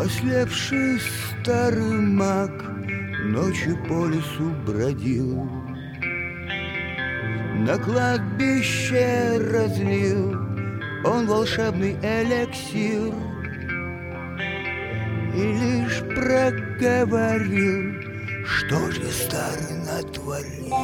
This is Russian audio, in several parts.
Ослепший старый маг ночью по лесу бродил, на кладбище разлил он волшебный эликсир и лишь проговорил, что же старый натворил.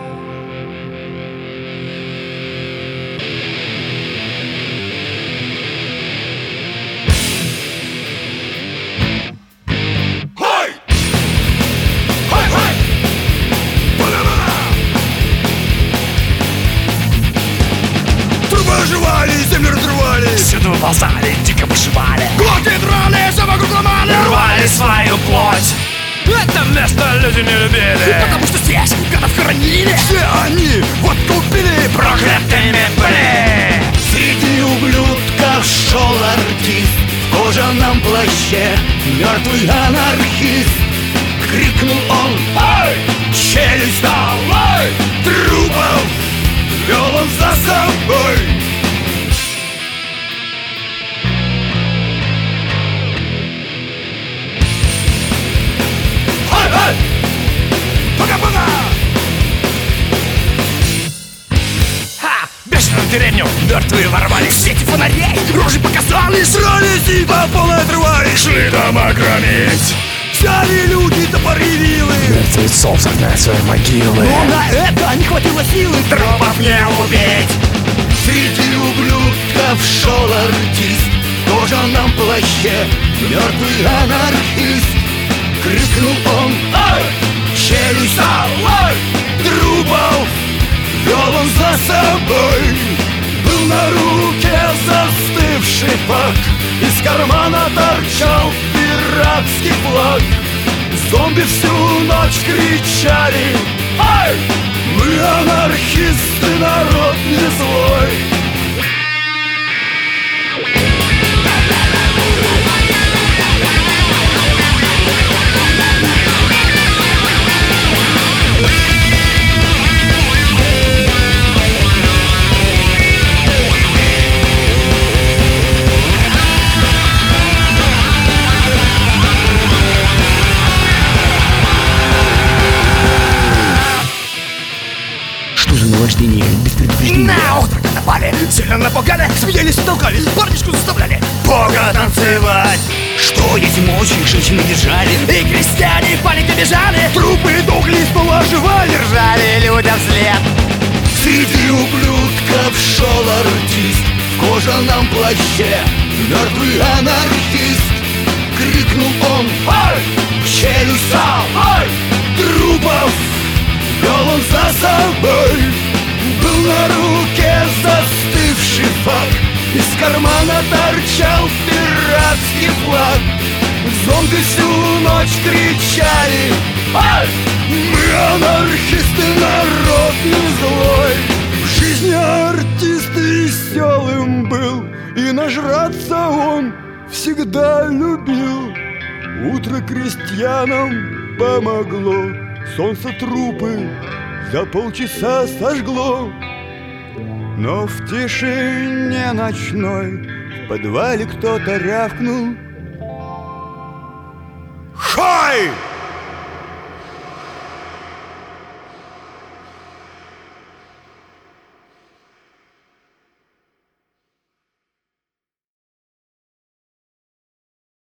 Оживали, землю разрывали, всюду ползали, дико бушевали, глотки драли, все вокруг ломали, рвали свою плоть. Это место люди не любили, потому что здесь гадов хоронили. Все они вот купили проклятыми были. Среди ублюдков шел артист в кожаном плаще, мертвый анархист. Крикнул он: «Эй, челюсть давай!» Трупов вел он за собой. Пока-пока! Бешеную деревню мертвые ворвались, в сети фонарей рожи показали, срались и по полной отрывались, шли дома громить. Взяли люди топоры вилы, мертвецов загнать свои могилы, но на это не хватило силы трупов не убить. Среди ублюдков шел артист в кожаном плаще, мертвый анархист. Крикнул он: «Эй, челюсть давай!» Трупов вел он за собой. Был на руке застывший фак, из кармана торчал пиратский флаг. Зомби всю ночь кричали: «Эй, мы анархисты, народ не злой!» Наваждение без предупреждения. На утро напали, сильно напугали, смеялись и толкались, парнишку заставляли Бога танцевать. Что эти мочи женщины держали, и крестьяне в панике бежали, трупы тухли, снова оживали, ржали людям вслед. Среди ублюдков шел артист в кожаном плаще, мертвый анархист. Крикнул он: «Эй, челюсть давай!» Трупов вел он за собой. Был на руке застывший фак, из кармана торчал пиратский флаг. Зомби всю ночь кричали: «Эй, мы анархисты, народ не злой!» В жизни артист веселым был, и нажраться он всегда любил. Утро крестьянам помогло, солнце трупы за полчаса сожгло. Но в тишине ночной в подвале кто-то рявкнул: